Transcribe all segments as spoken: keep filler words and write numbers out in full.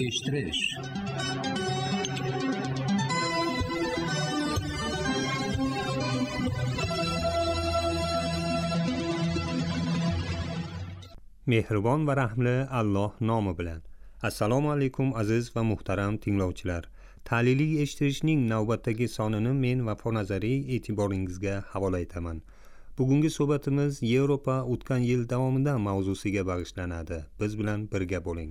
yetiştirish. Mehribon va rahmli Alloh nomi bilan. Assalomu alaykum aziz va muhtaram tinglovchilar. Tahliliy eshittirishning navbatdagi sonini men Vafo Nazariy e'tiboringizga havola etaman. Bugungi suhbatimiz Yevropa o'tgan yil davomida mavzusiga bag'ishlanadi. Biz bilan birga bo'ling.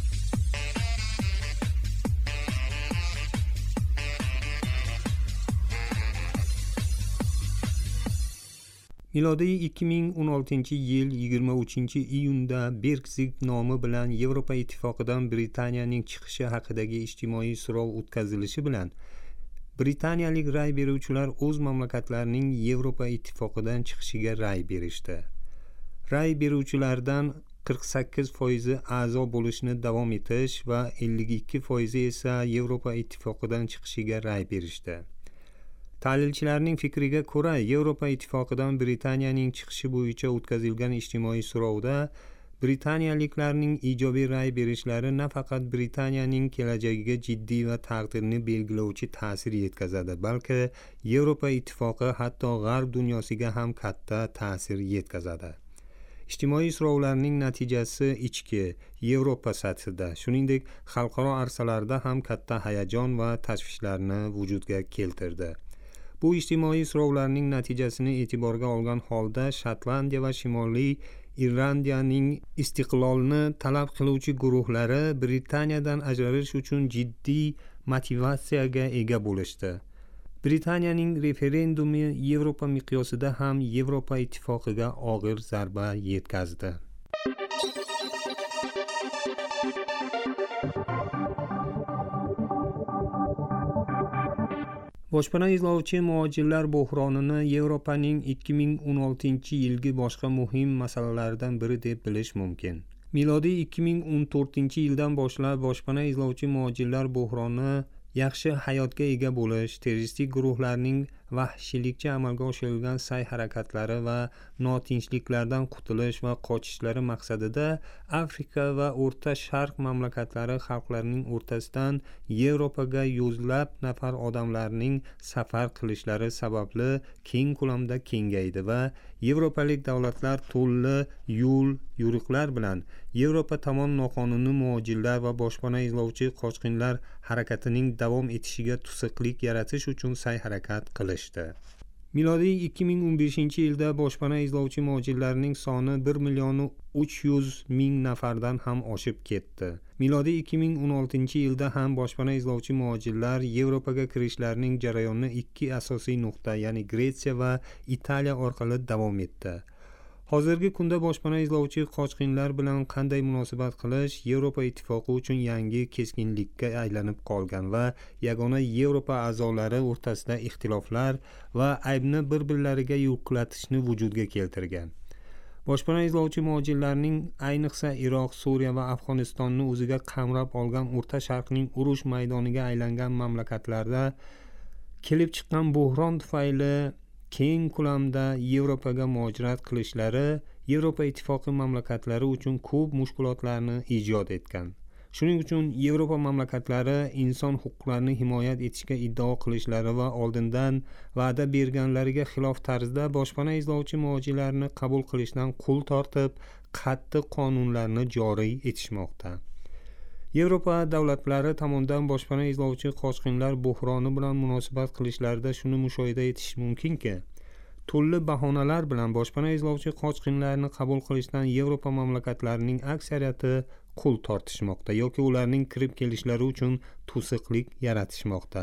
Milodiy ikki ming o'n oltinchi yil yigirma uchinchi iyunda Brexit nomi bilan Yevropa ittifoqidan Britaniyaning chiqishi haqidagi ijtimoiy so'rov o'tkazilishi bilan britaniyalik ra'y beruvchilar o'z mamlakatlarining Yevropa ittifoqidan chiqishiga ra'y berishdi. Ra'y beruvchilardan qirq sakkiz foizi a'zo bo'lishni davom etish va ellik ikki foizi esa Yevropa ittifoqidan chiqishiga ra'y berishdi. Tahlilchilarning fikriga ko'ra, Yevropa ittifoqidan Britaniyaning chiqishi bo'yicha o'tkazilgan ijtimoiy so'rovda britaniyaliklarning ijobiy ra'y berishlari nafaqat Britaniyaning kelajagiga jiddiy va taqdirini belgilovchi ta'sir yetkazadi, balki Yevropa ittifoqi hatto g'arb dunyosiga ham katta ta'sir yetkazadi. Ijtimoiy so'rovlarning natijasi ichki Yevropa sathida, shuningdek xalqaro arsalarda ham katta hayajon va tashvishlarni vujudga keltirdi. Bu ijtimoiy so'rovlarning natijasini e'tiborga olgan holda Shotlandiya va Shimoliy Irlandiyaning istiqlolni talab qiluvchi guruhlari Britaniyadan ajralish uchun jiddiy motivatsiyaga ega bo'lishdi. Britaniyaning referendumi Yevropa miqyosida ham Yevropa ittifoqiga og'ir zarba yetkazdi. Boshpana izlovchi muhojirlar bo'hronini Yevropaning ikki ming o'n oltinchi yilgi boshqa muhim masalalaridan biri deb bilish mumkin. Milodiy ikki ming o'n to'rtinchi yildan boshlab boshpana izlovchi muhojirlar bo'hroni yaxshi hayotga ega bo'lish, terroristik guruhlarning vahshiylikcha amalga oshirilgan sa'y-harakatlari va notinchliklardan qutulish va qochishlari maqsadida Afrika va O'rta Sharq mamlakatlari xalqlarining o'rtasidan Yevropaga yuzlab nafar odamlarning safar qilishlari sababli keng ko'lamda kengaydi va yevropalik davlatlar to'lli yo'l yo'riqlar bilan Yevropa tomon noqonuniy muhojirlar va boshpana izlovchi qochqinlar harakatining davom etishiga to'siqlik yaratish uchun sa'y-harakat qilishdi. Milodiy ikki ming o'n beshinchi yilda boshpana izlovchi muhojirlarning soni bir million uch yuz ming nafardan ham oshib ketdi. Milodiy ikki ming o'n oltinchi yilda ham boshpana izlovchi muhojirlar Yevropaga kirishlarining jarayoni ikki asosiy nuqta, ya'ni Gretsiya va Italiya orqali davom etdi. Hozirgi kunda boshpana izlovchi qochqinlar bilan qanday munosabat qilish Yevropa ittifoqi uchun yangi keskinlikka aylanib qolgan va yagona Yevropa a'zolari o'rtasida ixtiloflar va aybni bir-birlariga yuqlatishni vujudga keltirgan. Boshpana izlovchi muhojirlarning ayniqsa Iroq, Suriya va Afg'onistonni o'ziga qamrab olgan O'rta Sharqning urush maydoniga aylangan mamlakatlarda kelib chiqqan bo'hron tufayli keng ko'lamda Yevropaga muhojirat qilishlari Yevropa ittifoqi mamlakatlari uchun ko'p mushkulotlarni ijod etgan. Shuning uchun Yevropa mamlakatlari inson huquqlarini himoyat etishga iddao qilishlari va oldindan va'da berganlariga xilof tarzda boshpana izlovchi muhojirlarni qabul qilishdan qo'l tortib, qattiq qonunlarni joriy etishmoqda. Yevropa davlatlari tomonidan boshpana izlovchi qochqinlar bo'hroni bilan munosabat qilishlarida shuni mushohada etish mumkinki, turli bahonalar bilan boshpana izlovchi qochqinlarni qabul qilishdan Yevropa mamlakatlarining aksariyati qo'l tortishmoqda yoki ularning kirib kelishlari uchun to'siqlik yaratishmoqda.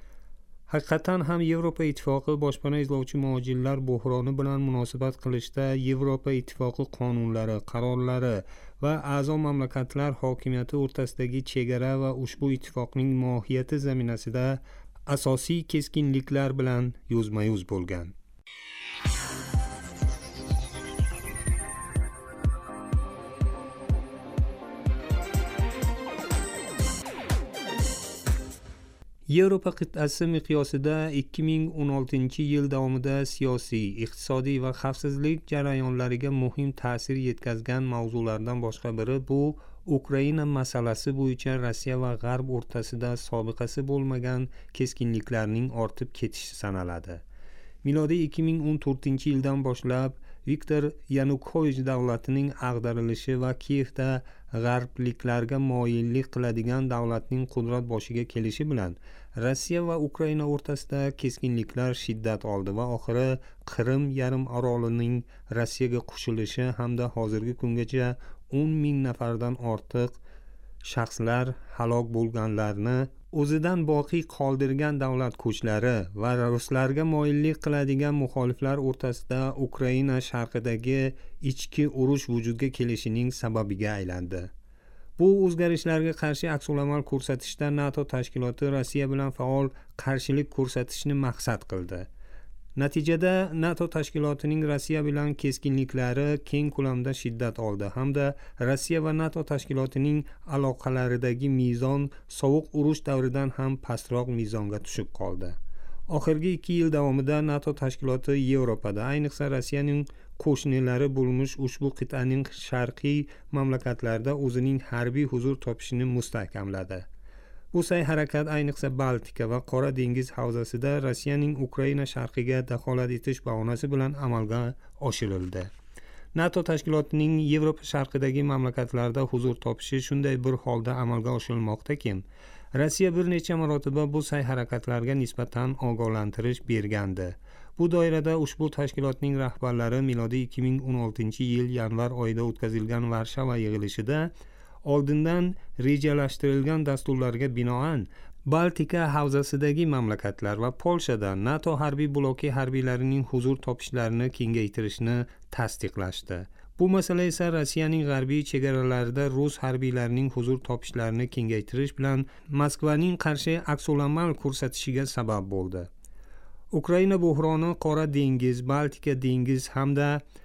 Haqiqatan ham Yevropa ittifoqi boshpana izlovchi muhojirlar bo'hroni bilan munosabat qilishda Yevropa ittifoqi qonunlari, qarorlari va a'zo mamlakatlar hokimiyati o'rtasidagi chegara va ushbu ittifoqning mohiyati zaminasida asosiy keskinliklar bilan yuzma-yuz bo'lgan. Yevropa qit'asi miqyosida ikki ming o'n oltinchi yil davomida siyosiy, iqtisodiy va xavfsizlik jarayonlariga muhim ta'sir yetkazgan mavzulardan boshqa biri bu Ukraina masalasi bo'yicha Rossiya va G'arb o'rtasida sobiqasi bo'lmagan keskinliklarning ortib ketishi sanaladi. Milodiy ikki ming o'n to'rtinchi yildan boshlab Viktor Yanukovich davlatining ag'darilishi va Kiyevda g'arbliklarga moyillik qiladigan davlatning qudrat boshiga kelishi bilan Rossiya va Ukraina o'rtasida keskinliklar shiddat oldi va oxiri Qrim yarim orolining Rossiyaga qo'shilishi hamda hozirgi kungacha o'n ming nafardan ortiq shaxslar halok bo'lganlarni o'zidan boqiy qoldirgan davlat kuchlari va ruslarga moyillik qiladigan muxoliflar o'rtasida Ukraina sharqidagi ichki urush vujudga kelishining sababiga aylandi. Bu o'zgarishlarga qarshi aks-amal ko'rsatishda NATO tashkiloti Rossiya bilan faol qarshilik ko'rsatishni maqsad qildi. Natijada NATO tashkilotining Rossiya bilan keskinliklari keng ko'lamda shiddat oldi hamda Rossiya va NATO tashkilotining aloqalaridagi mezon sovuq urush davridan ham pastroq mezonga tushib qoldi. Oxirgi ikki yil davomida NATO tashkiloti Yevropada, ayniqsa Rossiyaning qo'shnilari bo'lmish ushbu qit'aning sharqiy mamlakatlarida o'zining harbiy huzur topishini mustahkamladi. Bu sa'y-harakat ayniqsa Baltika va Qora dengiz havzasida Rossiyaning Ukraina sharqiga daxolat etish bahonasi bilan amalga oshirildi. NATO tashkilotining Yevropa sharqidagi mamlakatlarda huzur topishi shunday bir holda amalga oshirilmoqdaki, Rossiya bir necha marotaba bu sa'y-harakatlarga nisbatan ogohlantirish bergandi. Bu doirada ushbu tashkilotning rahbarlari milodiy ikki ming o'n oltinchi yil yanvar oyida o'tkazilgan Varshava yig'ilishida oldindan rejalashtirilgan dasturlarga binoan Baltika havzasidagi mamlakatlar va Polshada NATO harbiy bloki harbiylarining huzur topishlarini kengaytirishni tasdiqlashdi. Bu masala esa Rossiyaning g'arbiy chegaralarida rus harbiylarining huzur topishlarini kengaytirish bilan Moskvaning qarshi aks-amal ko'rsatishiga sabab bo'ldi. Ukraina buhroni Qora dengiz, Baltika dengiz hamda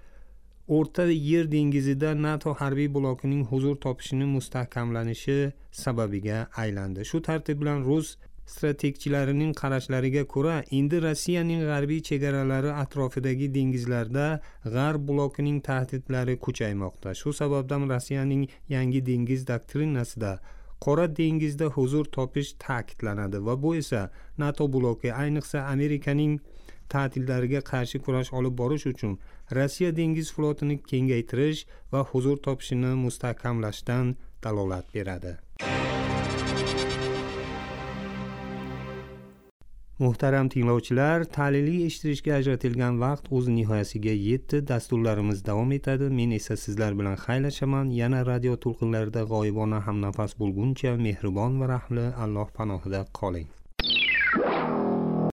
O'rta Yer dengizida NATO harbiy blokining huzur topishini mustahkamlanishi sababiga aylandi. Shu tartib bilan rus strategchilarining qarashlariga ko'ra, endi Rossiyaning g'arbiy chegaralari atrofidagi dengizlarda G'arb blokining tahdidlari kuchaymoqda. Shu sababdan Rossiyaning yangi dengiz doktrinasida Qora dengizda huzur topish ta'kidlanadi va bu esa NATO bloki, ayniqsa Amerikaning ta'tillariga qarshi kurash olib borish uchun Rossiya dengiz flotini kengaytirish va huzur topishini mustahkamlashdan dalolat beradi. Muhtaram tinglovchilar, ta'liliy eshittirishga ajratilgan vaqt o'z nihoyasiga yetdi. Dasturlarimiz davom etadi. Men esa sizlar bilan xayrlashaman. Yana radio to'lqinlarida g'oyibona hamnafas bo'lguncha mehribon va rahmli Alloh panohida qoling.